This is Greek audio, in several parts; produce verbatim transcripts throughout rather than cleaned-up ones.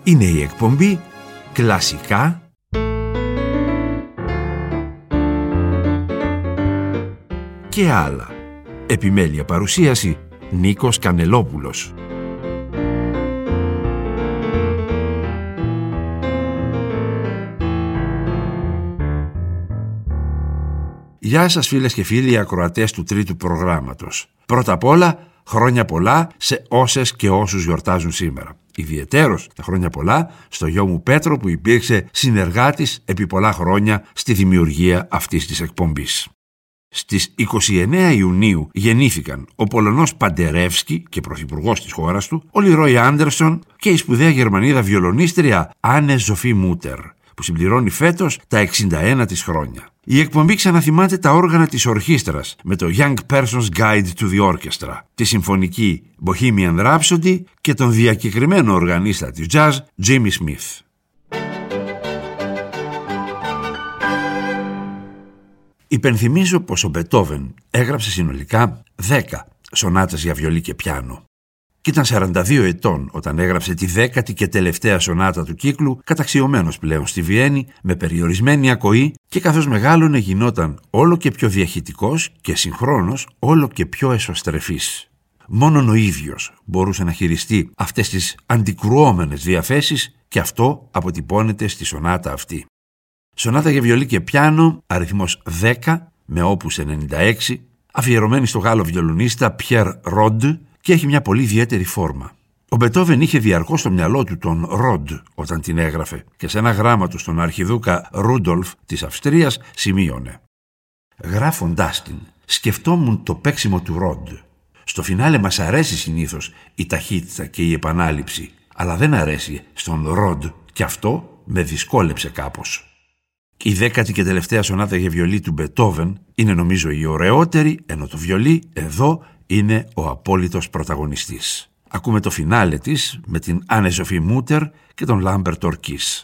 Είναι η εκπομπή Κλασικά και άλλα. Επιμέλεια παρουσίαση Νίκος Κανελόπουλος. Γεια σας φίλες και φίλοι ακροατές του τρίτου προγράμματος. Πρώτα απ' όλα, χρόνια πολλά σε όσες και όσους γιορτάζουν σήμερα. Ιδιαιτέρως τα χρόνια πολλά στο γιο μου Πέτρο που υπήρξε συνεργάτης επί πολλά χρόνια στη δημιουργία αυτής της εκπομπής. Στις είκοσι εννέα Ιουνίου γεννήθηκαν ο Πολωνός Παντερεύσκι και πρωθυπουργός της χώρας του, ο Λιρόι Άντερσον και η σπουδαία Γερμανίδα βιολονίστρια Άννε Ζοφή Μούτερ, που συμπληρώνει φέτος τα εξήντα ένα της χρόνια. Η εκπομπή ξαναθυμάται τα όργανα της ορχήστρας με το Young Person's Guide to the Orchestra, τη συμφωνική Bohemian Rhapsody και τον διακεκριμένο οργανίστα της jazz Jimmy Smith. Υπενθυμίζω πως ο Μπετόβεν έγραψε συνολικά δέκα σονάτες για βιολί και πιάνο και ήταν σαράντα δύο ετών όταν έγραψε τη δέκατη και τελευταία σονάτα του κύκλου, καταξιωμένος πλέον στη Βιέννη με περιορισμένη ακοή, και καθώς μεγάλωνε γινόταν όλο και πιο διαχυτικός και συγχρόνως όλο και πιο εσωστρεφής. Μόνον ο ίδιος μπορούσε να χειριστεί αυτές τις αντικρουόμενες διαθέσεις και αυτό αποτυπώνεται στη σονάτα αυτή. Σονάτα για βιολί και πιάνο, αριθμός δέκα, με όπους ενενήντα έξι, αφιερωμένη στο Γάλλο βιολονίστα Πιέρ Ροντ, και έχει μια πολύ ιδιαίτερη φόρμα. Ο Μπετόβεν είχε διαρκώς στο μυαλό του τον Ροντ όταν την έγραφε και σε ένα γράμμα του στον αρχιδούκα Ρούντολφ της Αυστρίας σημείωνε: «Γράφοντάς την, σκεφτόμουν το παίξιμο του Ροντ. Στο φινάλε μας αρέσει συνήθως η ταχύτητα και η επανάληψη, αλλά δεν αρέσει στον Ροντ και αυτό με δυσκόλεψε κάπως». Η δέκατη και τελευταία σονάτα για βιολί του Μπετόβεν είναι νομίζω η ωραιότερη, ενώ το βιολί εδώ είναι ο απόλυτος πρωταγωνιστής. Ακούμε το φινάλε της με την Άννε Ζοφή Μούτερ και τον Λάμπερτ Ορκής.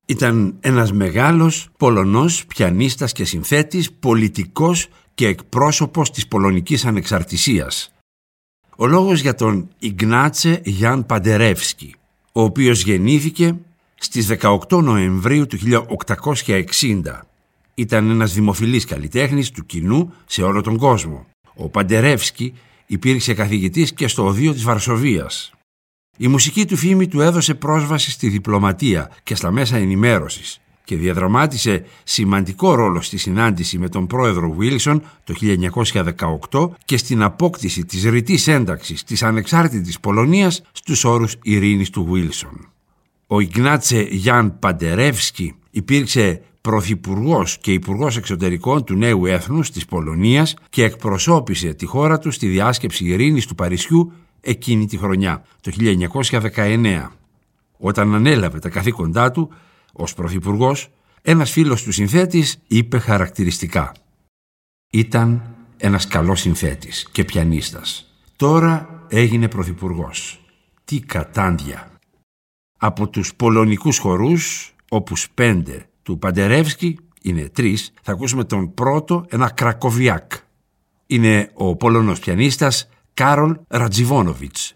Ήταν ένας μεγάλος Πολωνός πιανίστας και συνθέτης, πολιτικός και εκπρόσωπος της πολωνικής ανεξαρτησίας. Ο λόγος για τον Ιγνάτσε Γιάν Παντερεύσκι, ο οποίος γεννήθηκε στις δεκαοκτώ Νοεμβρίου του χίλια οκτακόσια εξήντα. Ήταν ένας δημοφιλής καλλιτέχνης του κοινού σε όλο τον κόσμο. Ο Παντερεύσκι υπήρξε καθηγητής και στο Οδείο της Βαρσοβίας. Η μουσική του φήμη του έδωσε πρόσβαση στη διπλωματία και στα μέσα ενημέρωσης και διαδραμάτισε σημαντικό ρόλο στη συνάντηση με τον πρόεδρο Βίλσον το χίλια εννιακόσια δεκαοκτώ και στην απόκτηση της ρητής ένταξης της ανεξάρτητης Πολωνίας στους όρους ειρήνης του Βίλσον. Ο Ιγνάτσε Γιάν Παντερεύσκι υπήρξε πρωθυπουργός και υπουργός εξωτερικών του νέου έθνους της Πολωνίας και εκπροσώπησε τη χώρα του στη διάσκεψη ειρήνης του Παρισιού εκείνη τη χρονιά, το χίλια εννιακόσια δεκαεννέα. Όταν ανέλαβε τα καθήκοντά του ως πρωθυπουργός, ένας φίλος του συνθέτης είπε χαρακτηριστικά: «Ήταν ένας καλός συνθέτης και πιανίστας. Τώρα έγινε πρωθυπουργός. Τι κατάντια!» Από τους πολωνικούς χορούς, όπους πέντε του Παντερεύσκι, είναι τρεις, θα ακούσουμε τον πρώτο, ένα Κρακοβιάκ. Είναι ο Πολωνός πιανίστας Κάρολ Ρατζιβόνοβιτς.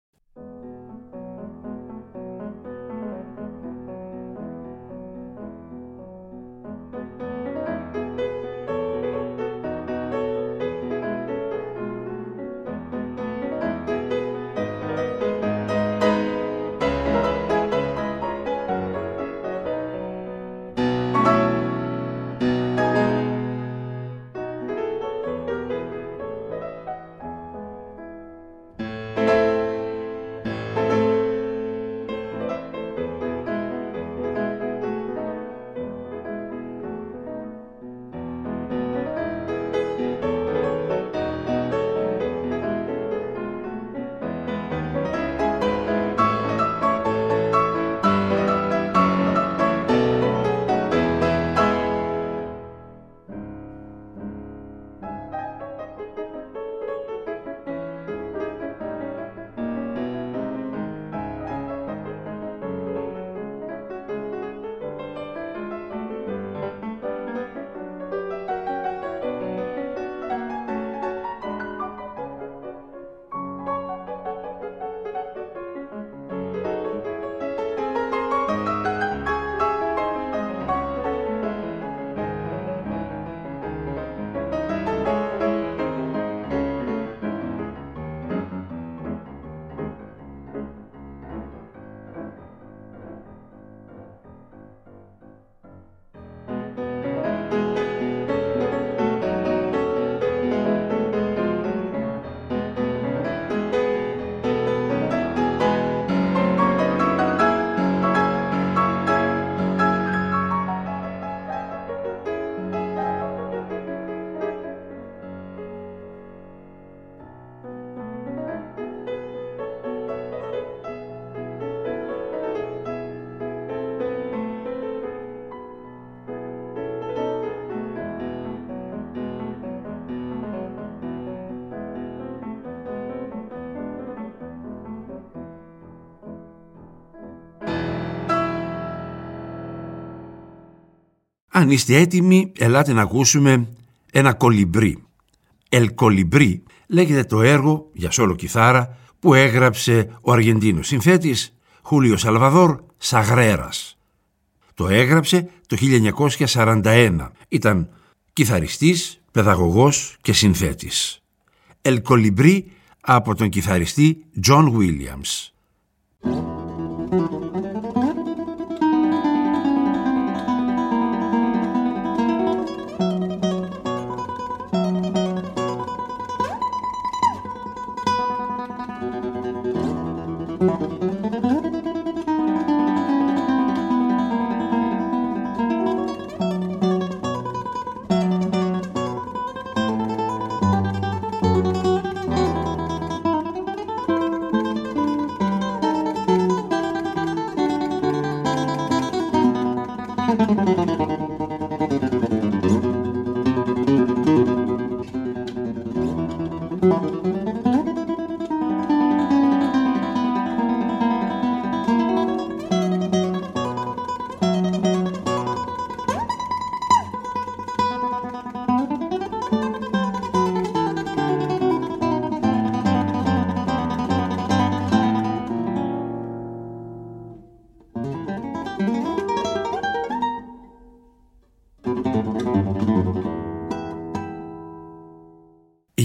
Αν είστε έτοιμοι, ελάτε να ακούσουμε ένα κολυμπρί. «El Κολυμπρί» λέγεται το έργο για σόλο κιθάρα που έγραψε ο Αργεντίνος συνθέτης Χούλιο Σαλβαδόρ Σαγρέρας. Το έγραψε το χίλια εννιακόσια σαράντα ένα. Ήταν κιθαριστής, παιδαγωγός και συνθέτης. «El Κολυμπρί» από τον κιθαριστή John Williams.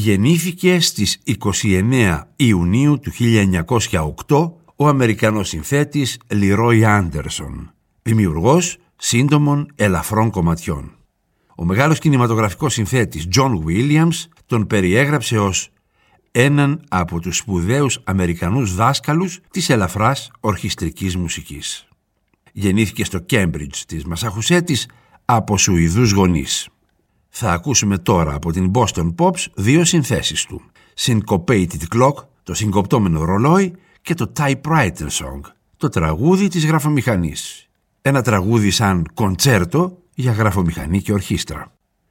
Γεννήθηκε στις είκοσι εννέα Ιουνίου του χίλια εννιακόσια οκτώ ο Αμερικανός συνθέτης Leroy Anderson, δημιουργός σύντομων ελαφρών κομματιών. Ο μεγάλος κινηματογραφικός συνθέτης John Williams τον περιέγραψε ως έναν από τους σπουδαίους Αμερικανούς δάσκαλους της ελαφράς ορχιστρικής μουσικής. Γεννήθηκε στο Cambridge της Μασαχουσέτης από Σουηδούς γονείς. Θα ακούσουμε τώρα από την Boston Pops δύο συνθέσεις του. Syncopated Clock, το συγκοπτόμενο ρολόι, και το Typewriter Song, το τραγούδι της γραφομηχανής. Ένα τραγούδι σαν κοντσέρτο για γραφομηχανή και ορχήστρα.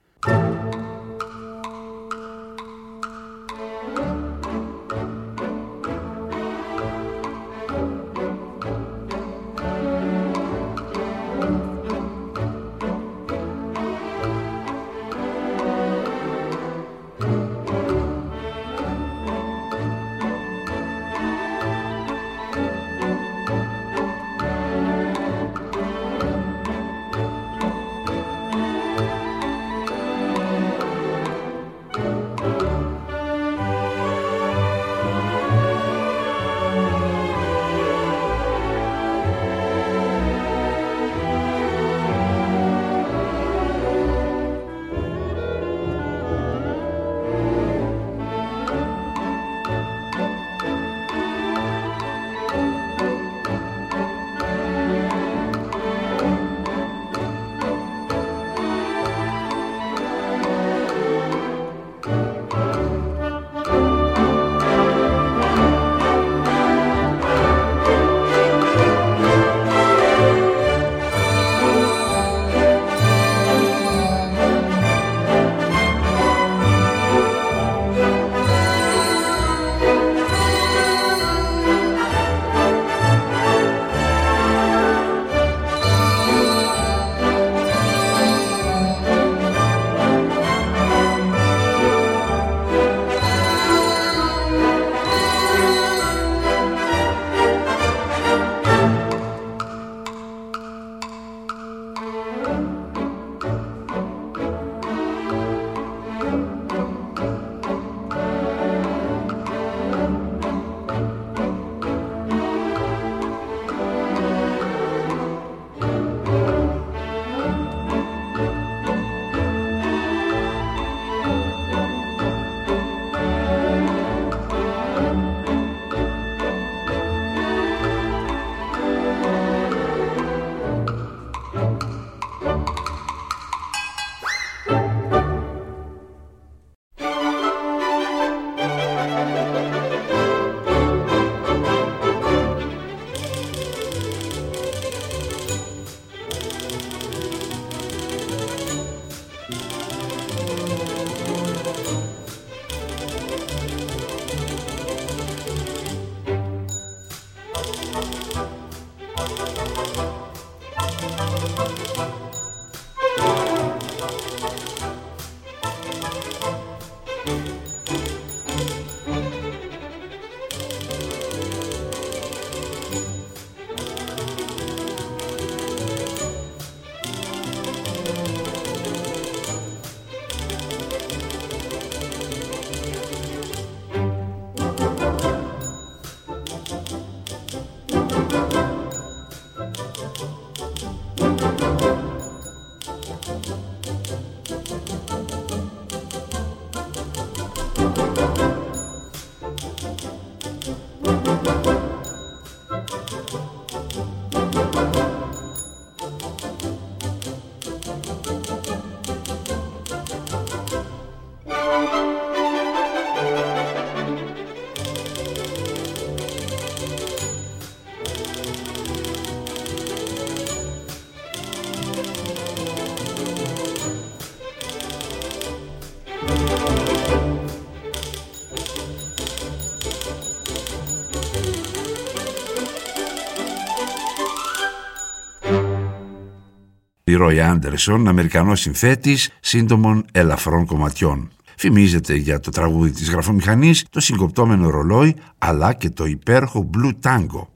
Leroy Anderson, Αμερικανός συνθέτης σύντομων ελαφρών κομματιών. Φημίζεται για το τραγούδι της γραφομηχανής, το συγκοπτόμενο ρολόι, αλλά και το υπέροχο Blue Tango.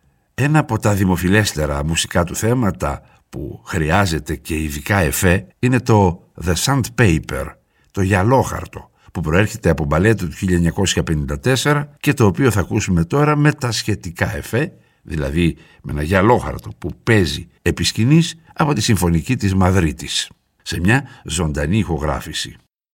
Ένα από τα δημοφιλέστερα μουσικά του θέματα που χρειάζεται και ειδικά εφέ είναι το The Sandpaper, το γυαλόχαρτο, που προέρχεται από μπαλέτο του χίλια εννιακόσια πενήντα τέσσερα και το οποίο θα ακούσουμε τώρα με τα σχετικά εφέ, δηλαδή με ένα γυαλόχαρτο που παίζει επί σκηνής από τη Συμφωνική της Μαδρίτης, σε μια ζωντανή ηχογράφηση.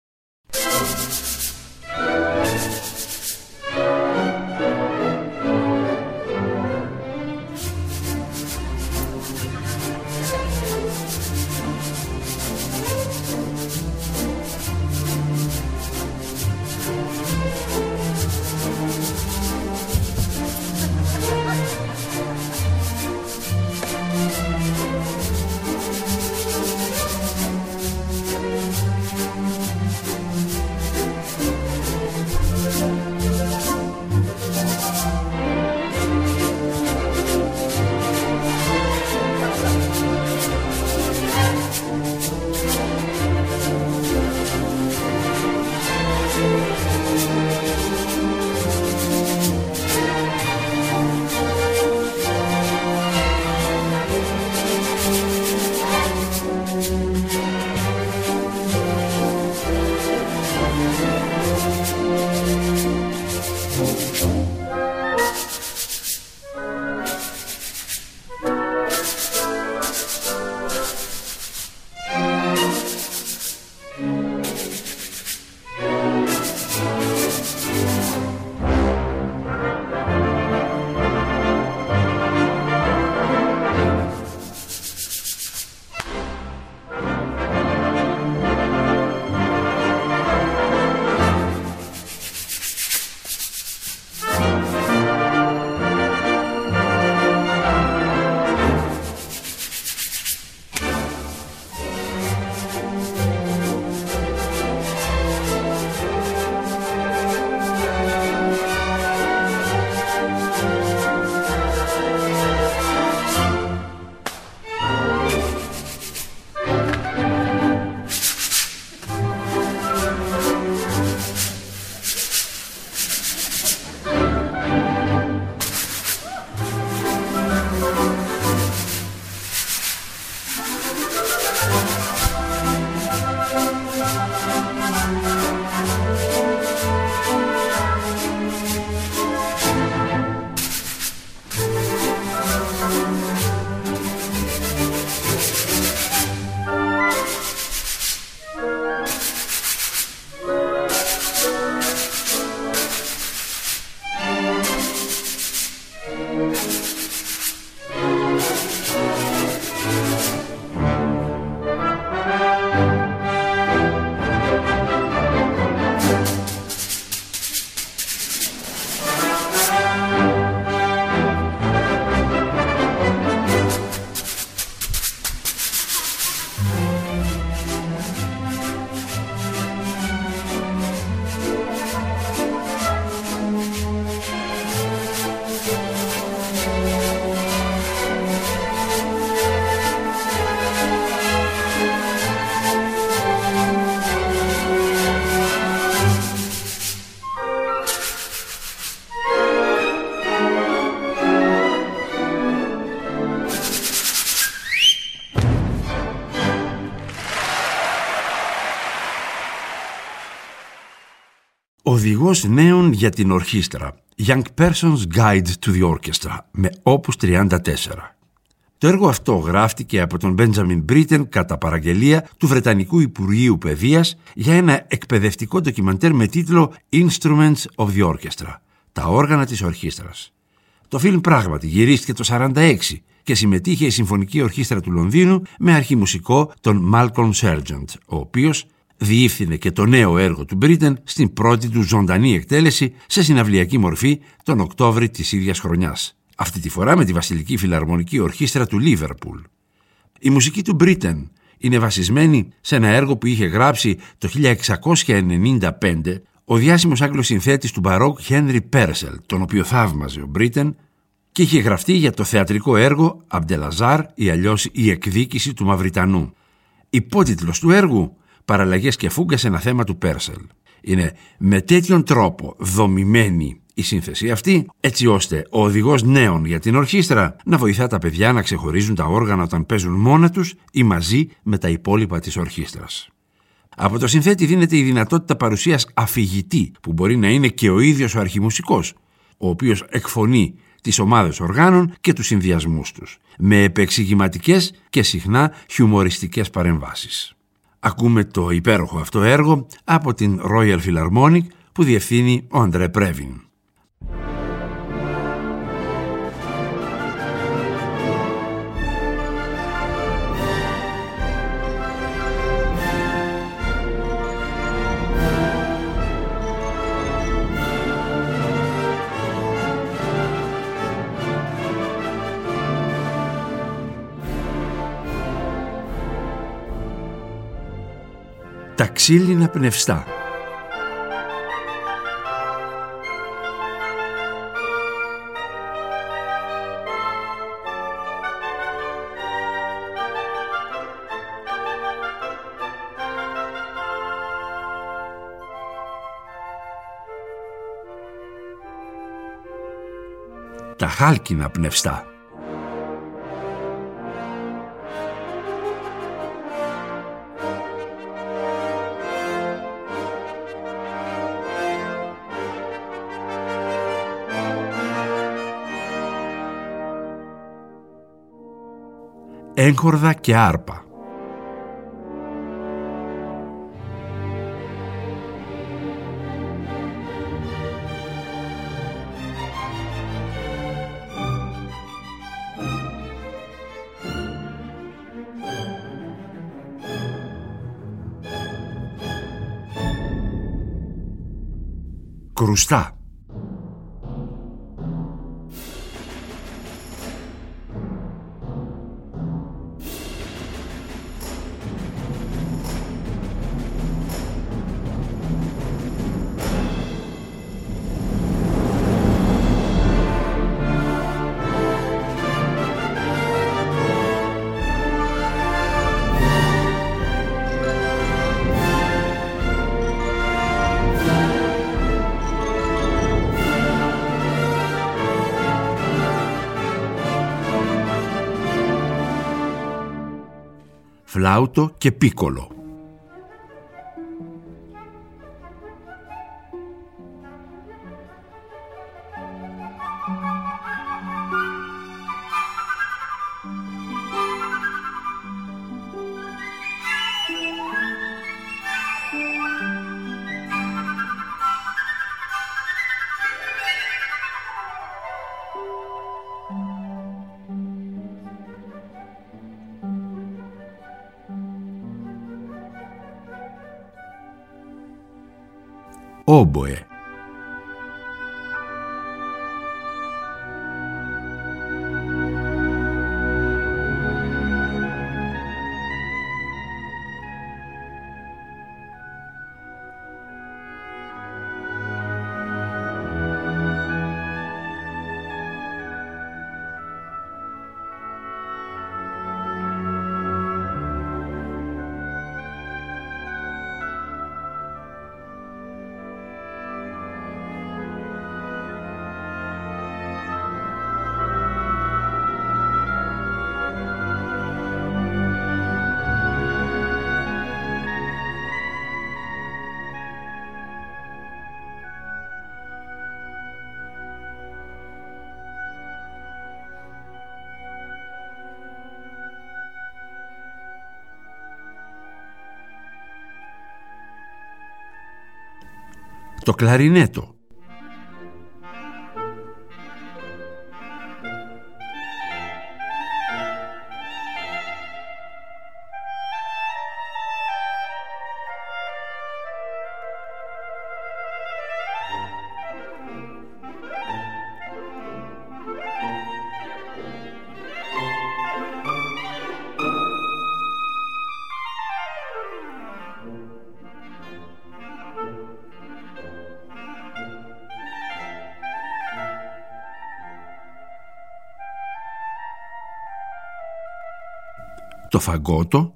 Οδηγός νέων για την ορχήστρα, Young Person's Guide to the Orchestra, με όπους τριάντα τέσσερα. Το έργο αυτό γράφτηκε από τον Benjamin Britten κατά παραγγελία του Βρετανικού Υπουργείου Παιδείας για ένα εκπαιδευτικό ντοκιμαντέρ με τίτλο Instruments of the Orchestra, τα όργανα της ορχήστρας. Το φιλμ πράγματι γυρίστηκε το σαράντα έξι και συμμετείχε η Συμφωνική Ορχήστρα του Λονδίνου με αρχιμουσικό τον Malcolm Sargent, ο οποίος διεύθυνε και το νέο έργο του Britten στην πρώτη του ζωντανή εκτέλεση σε συναυλιακή μορφή τον Οκτώβρη της ίδιας χρονιάς. Αυτή τη φορά με τη Βασιλική Φιλαρμονική Ορχήστρα του Λίβερπουλ. Η μουσική του Britten είναι βασισμένη σε ένα έργο που είχε γράψει το χίλια εξακόσια ενενήντα πέντε ο διάσημος Άγγλος συνθέτης του μπαρόκ Henry Purcell, τον οποίο θαύμαζε ο Britten, και είχε γραφτεί για το θεατρικό έργο Αμπτελαζάρ ή αλλιώς η εκδίκηση του Μαυριτανού. Υπότιτλος του έργου «Παραλλαγές και φούγκα σε ένα θέμα του Purcell». Είναι με τέτοιον τρόπο δομημένη η σύνθεση αυτή, έτσι ώστε ο οδηγός νέων για την ορχήστρα να βοηθά τα παιδιά να ξεχωρίζουν τα όργανα όταν παίζουν μόνα τους ή μαζί με τα υπόλοιπα της ορχήστρας. Από το συνθέτη δίνεται η δυνατότητα παρουσίας αφηγητή, που μπορεί να είναι και ο ίδιος ο αρχιμουσικός, ο οποίος εκφωνεί τις ομάδες οργάνων και τους συνδυασμούς τους, με επεξηγηματικές και συχνά χιουμοριστικές παρεμβάσεις. Ακούμε το υπέροχο αυτό έργο από την Royal Philharmonic που διευθύνει ο Αντρέ Πρέβιν. Τα ξύλινα πνευστά. Τα χάλκινα πνευστά. Έγχορδα και άρπα. Κρουστά. Φλάουτο και πίκολο. Όμποε. Το κλαρινέτο. Το φαγκότο.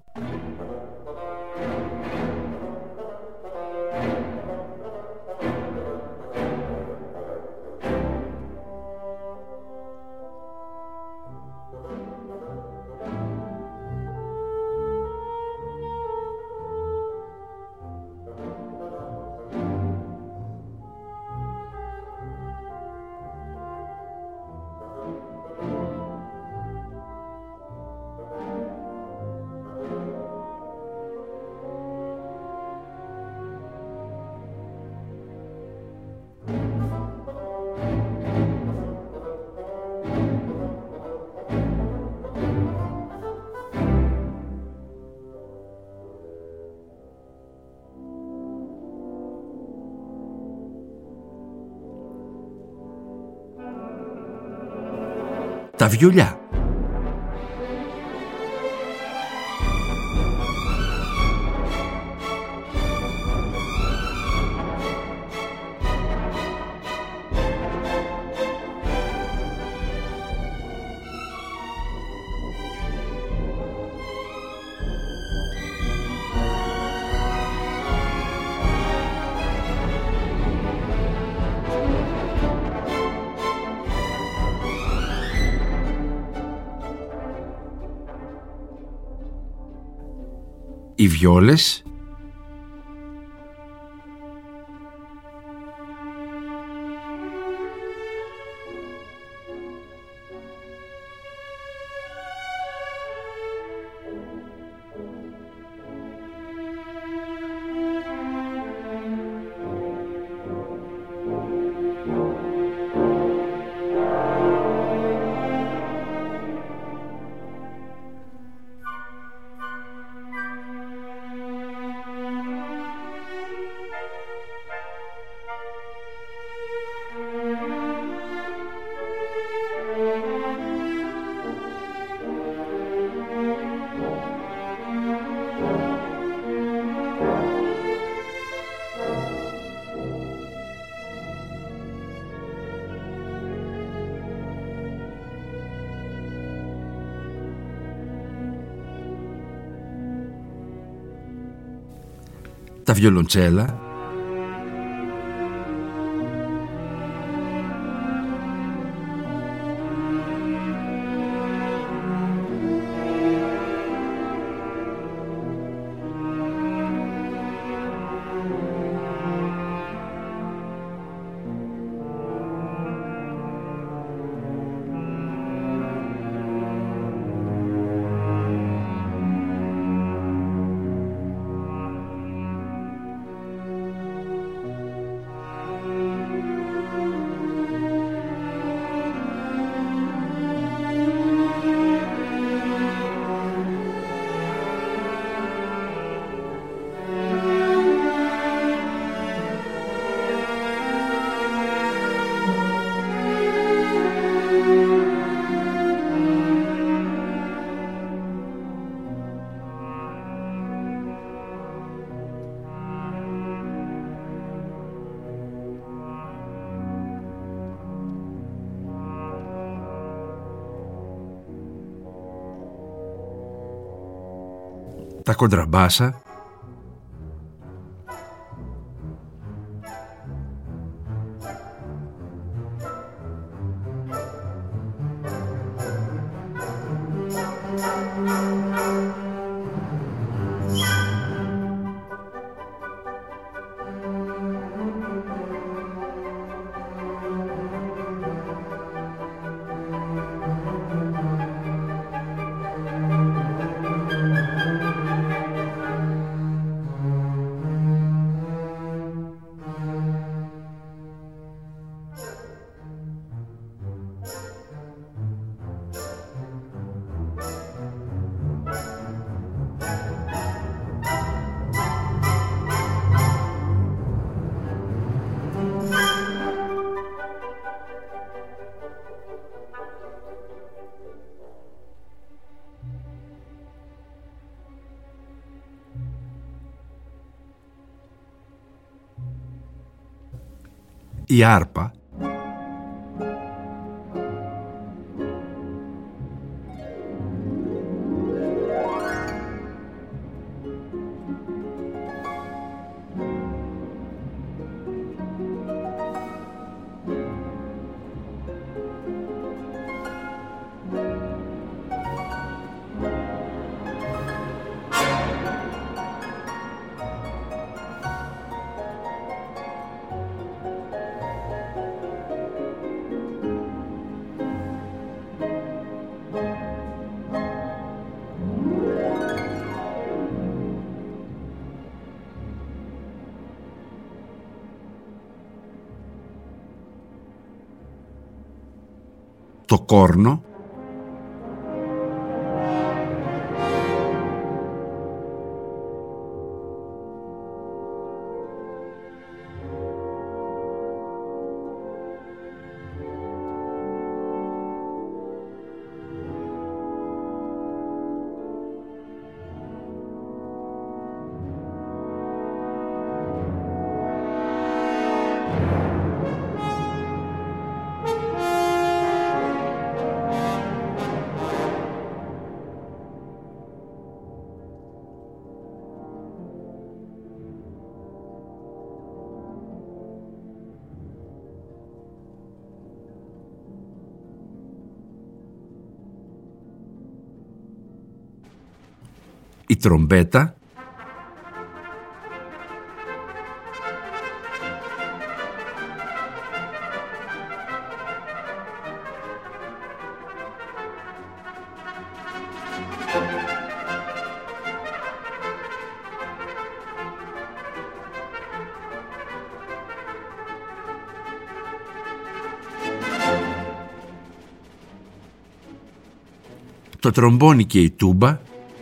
Τα βιολιά. Οι βιόλες. Τα βιολοντσέλα. Τα κοντραμπάσα. Η άρπα. Το κόρνο. η τρομπέτα, το τρομπόνι και η τούμπα,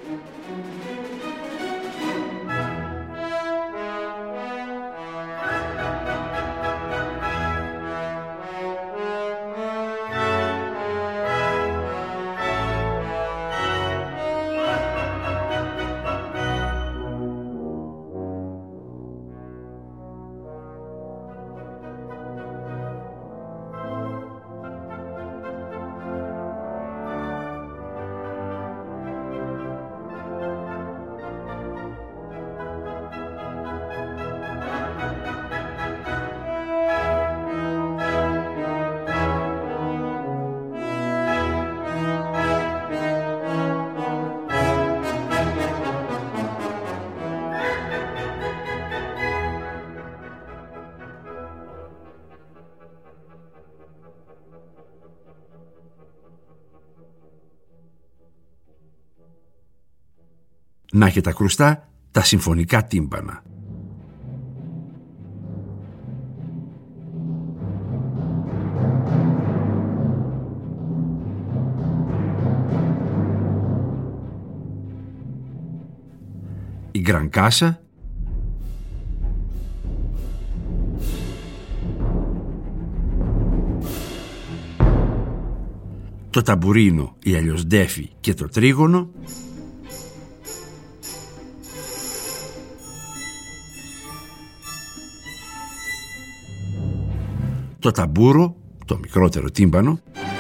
να και τα κρουστά τα συμφωνικά τύμπανα. Η γκρανκάσα, το ταμπουρίνο ή αλλιώς ντέφι και το τρίγωνο, το ταμπούρο, το μικρότερο τύμπανο,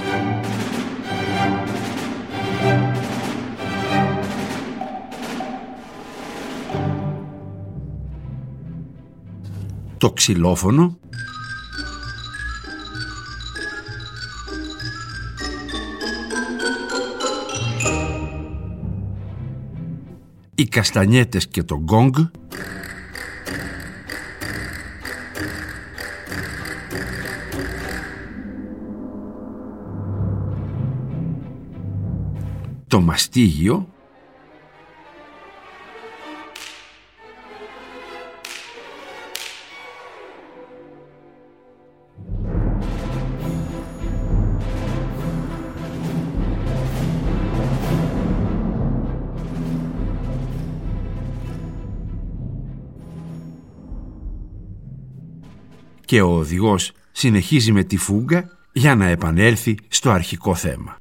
το ξυλόφωνο, οι καστανιέτες και το γκόγκ, το μαστίγιο, και ο οδηγός συνεχίζει με τη φούγκα για να επανέλθει στο αρχικό θέμα.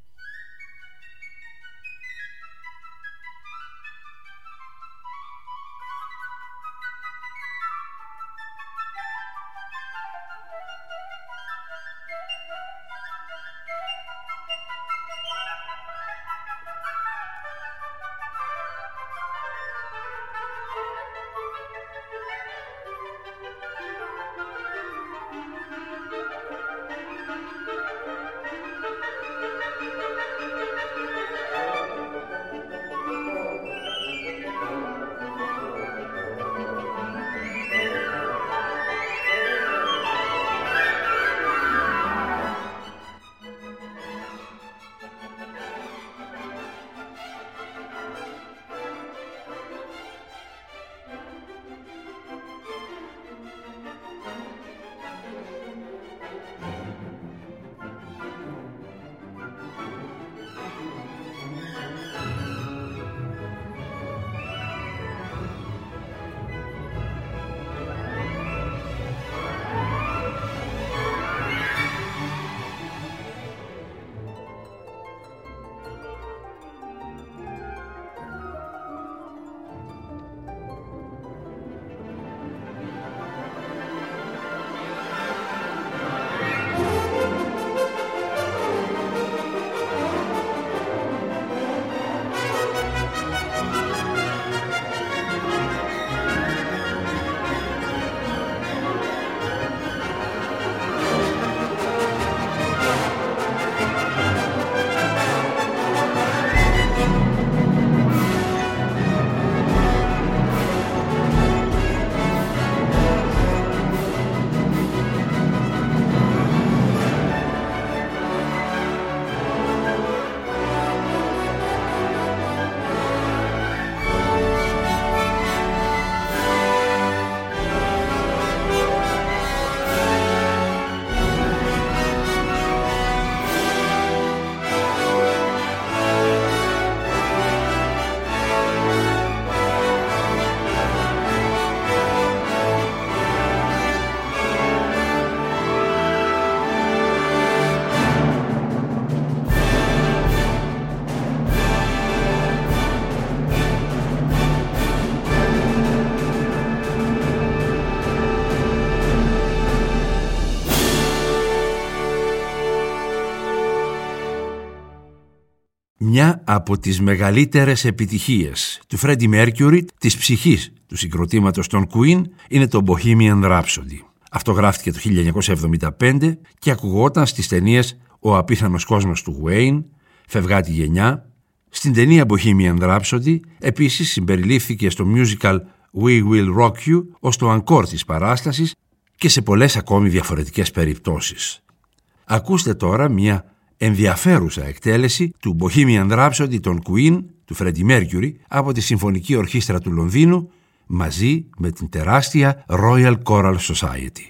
από τις μεγαλύτερες επιτυχίες του Freddie Mercury, της ψυχής του συγκροτήματος των Queen, είναι το Bohemian Rhapsody. Αυτό γράφτηκε το χίλια εννιακόσια εβδομήντα πέντε και ακουγόταν στις ταινίες «Ο απίθανος κόσμος του Wayne», «Φευγάτη γενιά». Στην ταινία Bohemian Rhapsody επίσης συμπεριλήφθηκε στο musical We Will Rock You ως το encore της παράστασης και σε πολλές ακόμη διαφορετικές περιπτώσεις. Ακούστε τώρα μια ενδιαφέρουσα εκτέλεση του Bohemian Rhapsody των Queen, του Freddie Mercury, από τη Συμφωνική Ορχήστρα του Λονδίνου, μαζί με την τεράστια Royal Choral Society.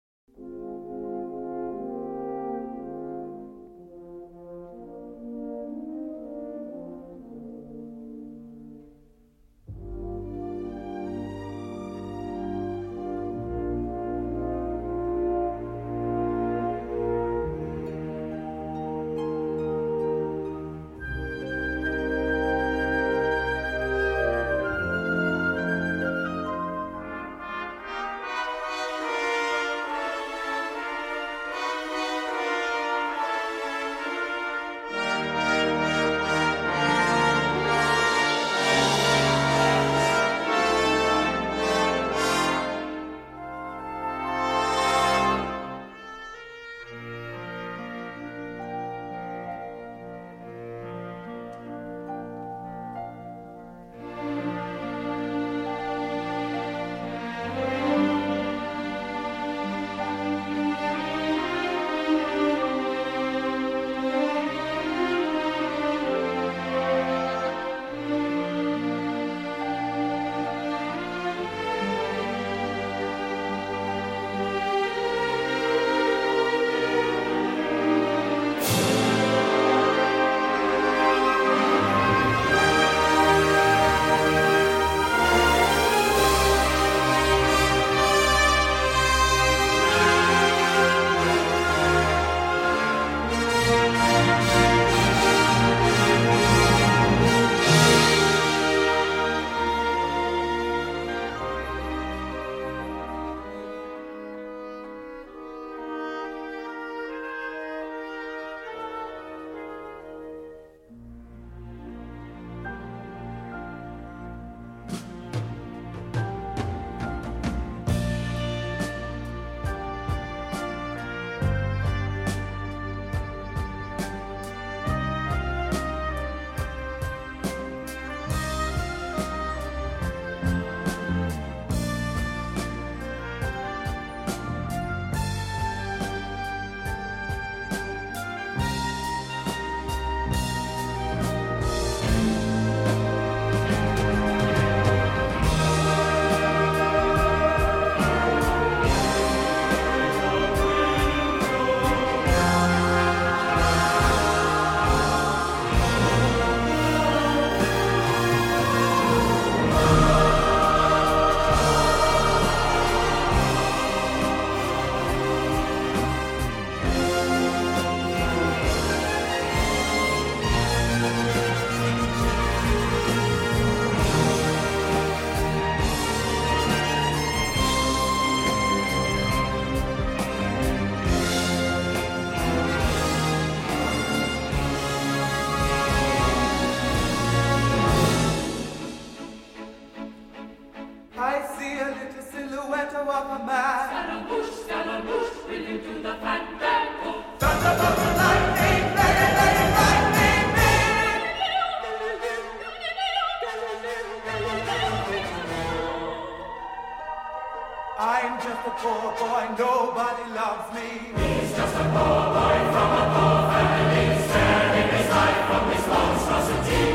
I'm just a poor boy, nobody loves me. He's just a poor boy from a poor family, sparing his life from this monstrosity.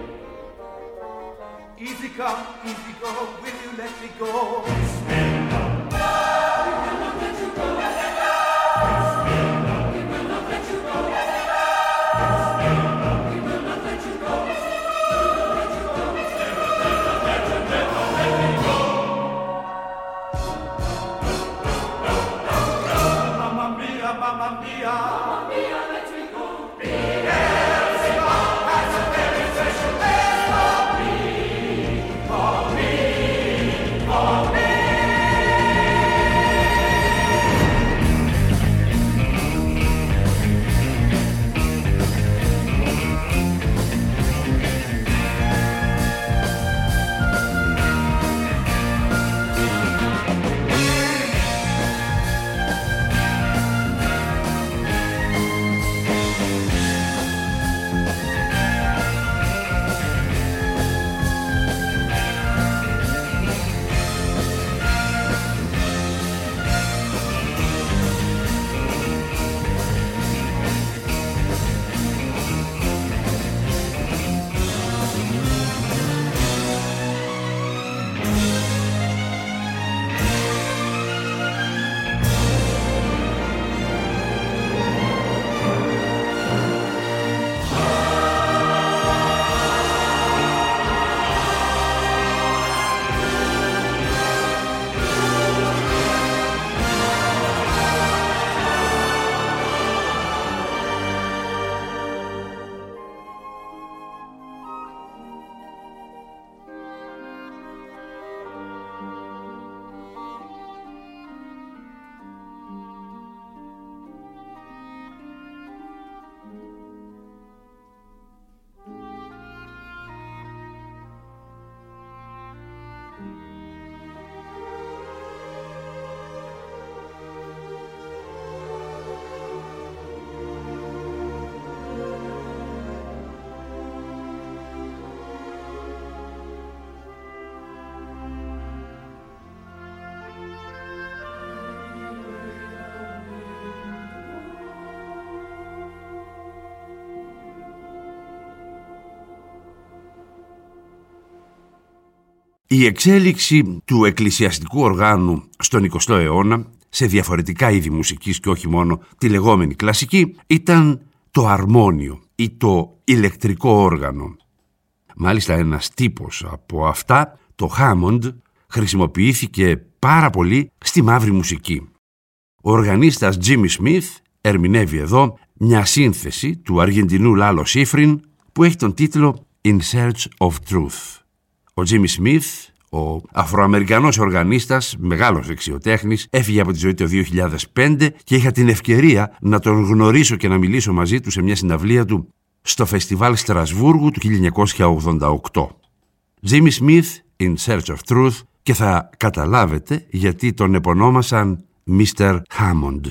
Easy come, easy go, will you let me go? Bismillah. No, we will not let you go. Bismillah. We will not let you go. Bismillah. We will not let you go. Let you go. Never, never, never, never let me go. Mamma mia, mamma mia, mamma mia, let me go. Beelzebub has a very special place for me, for me, for me. Η εξέλιξη του εκκλησιαστικού οργάνου στον εικοστό αιώνα σε διαφορετικά είδη μουσικής και όχι μόνο τη λεγόμενη κλασική ήταν το αρμόνιο ή το ηλεκτρικό όργανο. Μάλιστα ένας τύπος από αυτά, το Hammond, χρησιμοποιήθηκε πάρα πολύ στη μαύρη μουσική. Ο οργανίστας Jimmy Smith ερμηνεύει εδώ μια σύνθεση του Αργεντινού Λάλο Σίφριν που έχει τον τίτλο In Search of Truth. Ο Jimmy Smith, ο Αφροαμερικανός οργανίστας, μεγάλος δεξιοτέχνης, έφυγε από τη ζωή το δύο χιλιάδες πέντε και είχα την ευκαιρία να τον γνωρίσω και να μιλήσω μαζί του σε μια συναυλία του στο φεστιβάλ Στρασβούργου του χίλια εννιακόσια ογδόντα οκτώ. Jimmy Smith, In Search of Truth, και θα καταλάβετε γιατί τον επωνόμασαν μίστερ Hammond.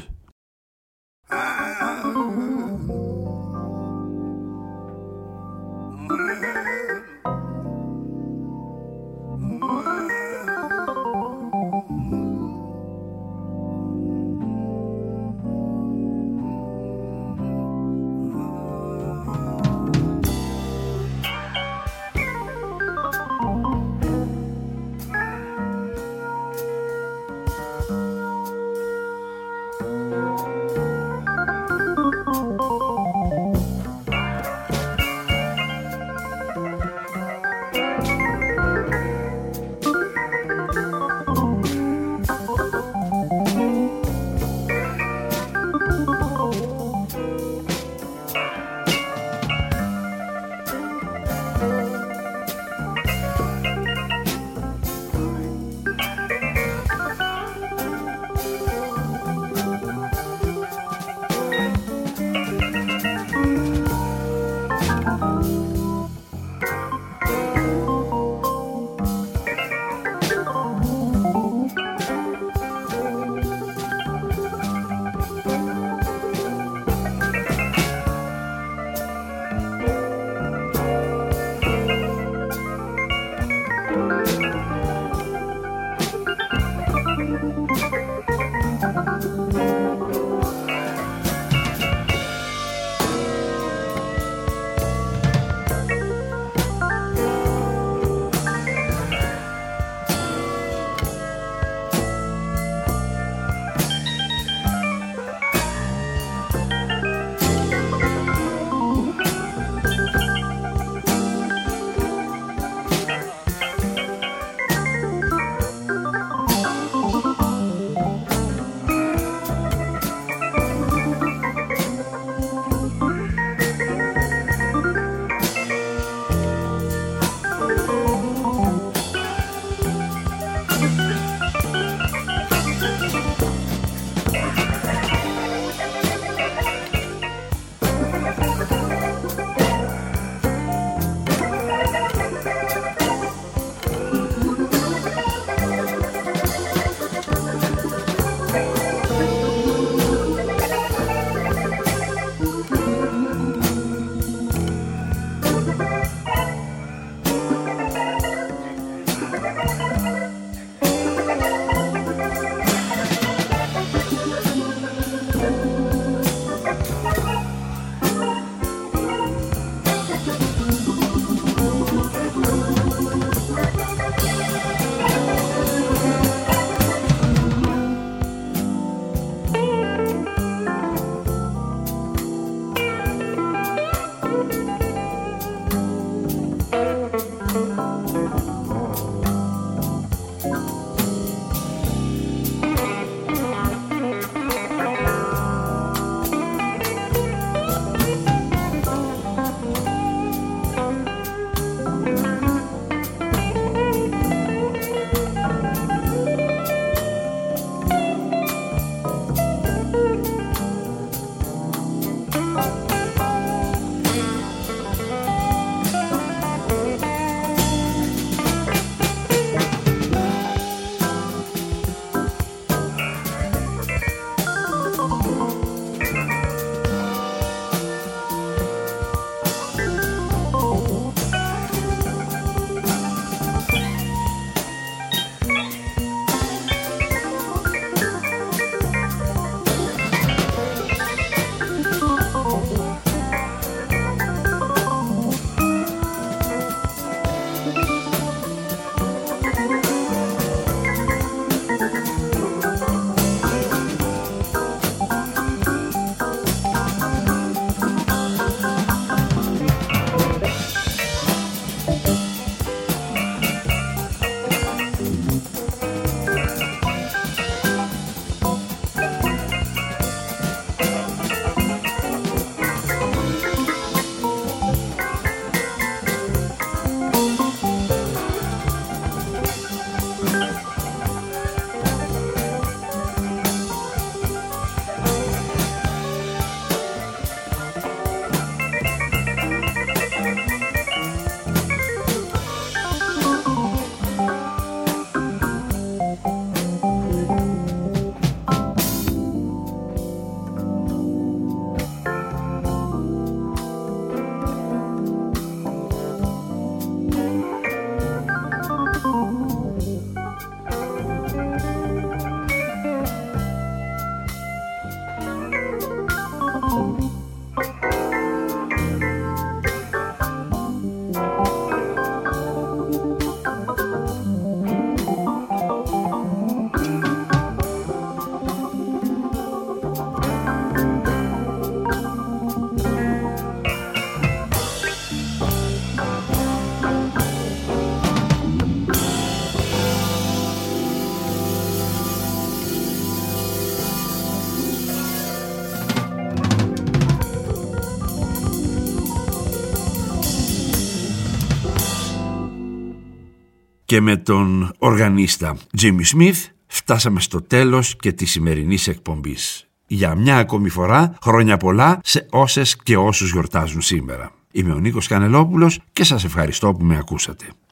Και με τον οργανίστα Jimmy Smith φτάσαμε στο τέλος και της σημερινής εκπομπής. Για μια ακόμη φορά, χρόνια πολλά σε όσες και όσους γιορτάζουν σήμερα. Είμαι ο Νίκος Κανελόπουλος και σας ευχαριστώ που με ακούσατε.